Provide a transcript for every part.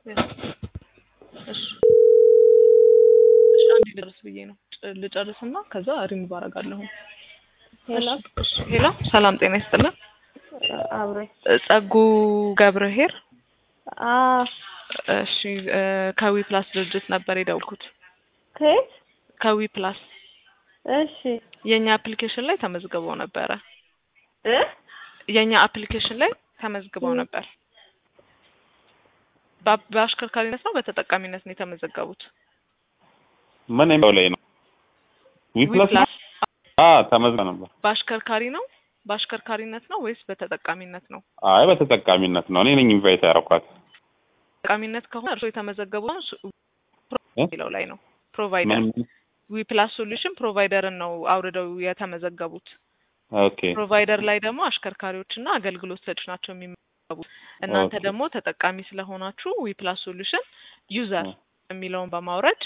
እሺ አንዴ ልጨርስ ብዬ ነው ልጨርስና ከዛ ሪሙቭ አደርጋለሁ። ሄሎ ሰላም ጤና ይስጥልን። አብሬ ጸጉ ገብረሄር እሺ ከዊ ፕላስ ድርጅት ነበር የደውልኩት። ከየት? ከዊ ፕላስ። እሺ የኛ አፕሊኬሽን ላይ ተመዝግበው ነበር። የኛ አፕሊኬሽን ላይ ተመዝግበው ነበር። በአሽከርካሪነት ነው በተጠቃሚነት ነው የተመዘገቡት? ምን ላይ ነው? ዊ ፕላስ ተመዝግበው ነበር። በአሽከርካሪ ነው በአሽከርካሪነት ነው ወይስ በተጠቃሚነት ነው? አይ በተጠቃሚነት ነው። እኔ ነኝ ኢንቫይት ያደረኳት። ተጠቃሚነት ከሆነ እርሶ የተመዘገቡት ፕሮቫይደር ላይ ነው። ፕሮቫይደር ዊ ፕላስ ሶሉሽን ፕሮቫይደርን ነው አውርደው የተመዘገቡት። ኦኬ ፕሮቫይደር ላይ ደግሞ አሽከርካሪዎችና አገልግሎት ሰጪዎች ናቸው የሚመዘገቡት። እናንተ ደግሞ ተጠቃሚ ስለሆናችሁ ዊ ፕላስ ሶሉሽን ዩዘር የሚለውን በማውረድ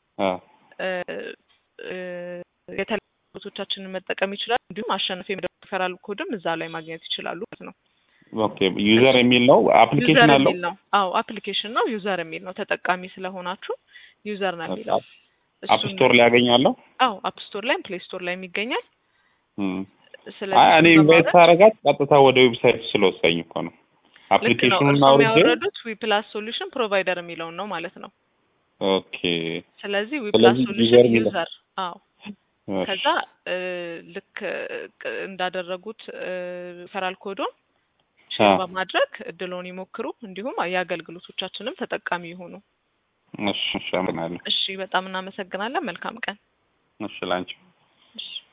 የተለያዩቶቻችንን መጠቀም ይችላል። እንዲሁም አሸናፊ ሪፈራል ኮድም እዛ ላይ ማግኘት ይችላሉ ማለት ነው። ኦኬ ዩዘር የሚል ነው አፕሊኬሽን አለው? አዎ አፕሊኬሽን ነው። ዩዘር የሚል ነው። ተጠቃሚ ስለሆናችሁ ዩዘር ነው የሚለው። አፕ ስቶር ላይ ያገኛለሁ? አዎ አፕ ስቶር ላይ ፕሌይ ስቶር ላይ ይገኛል። ስለዚህ እኔ ኢንቫይት ሳረጋት ቀጥታ ወደ ዌብሳይት ስለወሰኝ እኮ ነው። አፕሊኬሽኑን አውርጄ ያወረዱት ዊ ፕላስ ሶሉሽን ፕሮቫይደር የሚለውን ነው ማለት ነው። ኦኬ ስለዚህ ዊ ፕላስ ሶሉሽን ዩዘር ከዛ ልክ እንዳደረጉት ሪፈራል ኮዱን ሼር በማድረግ እድሉን ይሞክሩ። እንዲሁም የአገልግሎቶቻችንም ተጠቃሚ ይሁኑ። እሺ አመሰግናለሁ። እሺ በጣም እናመሰግናለን። መልካም ቀን። እሺ ላንቺ። እሺ